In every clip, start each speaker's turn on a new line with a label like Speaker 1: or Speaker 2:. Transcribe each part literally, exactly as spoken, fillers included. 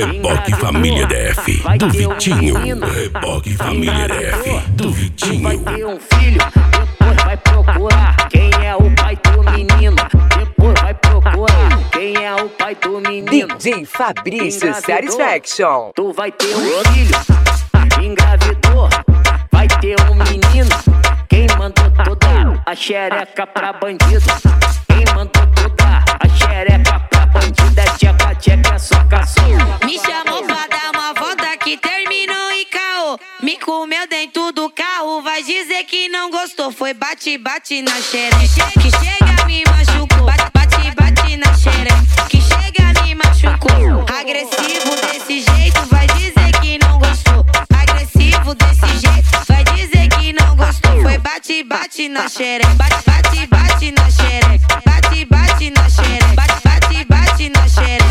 Speaker 1: Reboque Família D F do Vitinho. Reboque Família D F do Vitinho.
Speaker 2: Vai ter um filho, depois vai procurar quem é o pai do menino. Depois vai procurar quem é o pai do menino.
Speaker 3: D J Fabrício Satisfaction.
Speaker 2: Tu vai ter um filho, engravidou, vai ter um menino. Quem mandou toda a xereca pra bandido? Quem mandou toda a xereca pra bandido? É tcheca, tcheca, soca, soca.
Speaker 4: Me chamou pra dar uma volta que terminou em caô. Me comeu dentro do carro, vai dizer que não gostou. Foi bate, bate na xereca, que chega me machucou. Bate, bate, bate na xereca, que chega me machucou. Agressivo desse jeito, vai dizer que não gostou. Agressivo desse jeito, vai dizer que não gostou. Foi bate, bate na xereca, bate, bate, bate na xereca, bate, bate na xereca, bate, bate, bate na xereca.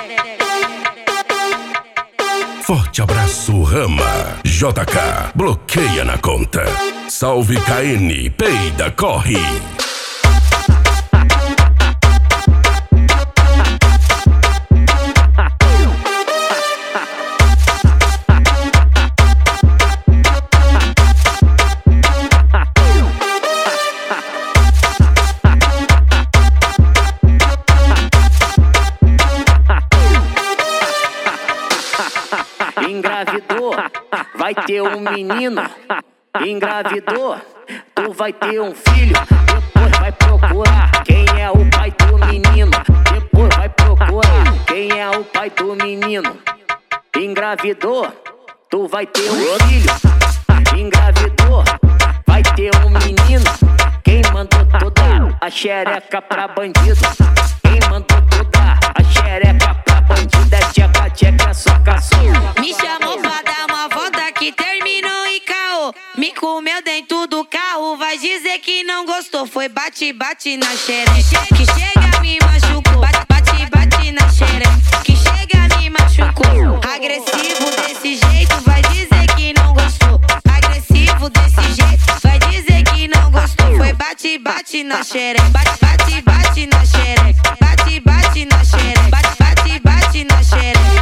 Speaker 1: Forte abraço, Rama. J K, bloqueia na conta. Salve K N, peida, corre.
Speaker 2: Engravidou, vai ter um menino. Engravidou, tu vai ter um filho. Depois vai procurar quem é o pai do menino. Depois vai procurar quem é o pai do menino. Engravidou, tu vai ter um filho. Engravidou, vai ter um menino. Quem mandou toda a xereca pra bandido? Quem mandou toda a xereca pra bandido? É tcheca, tcheca, soca, soca.
Speaker 4: Me chamou pra dar uma volta que terminou em caô. Me comeu dentro do carro, vai dizer que não gostou. Foi bate, bate na xereca, que chega me machucou. Bate, bate, bate na xereca, que chega me machucou. Agressivo desse jeito, vai dizer que não gostou. Agressivo desse jeito, vai dizer que não gostou. Foi bate, bate na xereca, bate, bate, bate na xereca, bate, bate na xereca, bate, bate, bate na xereca.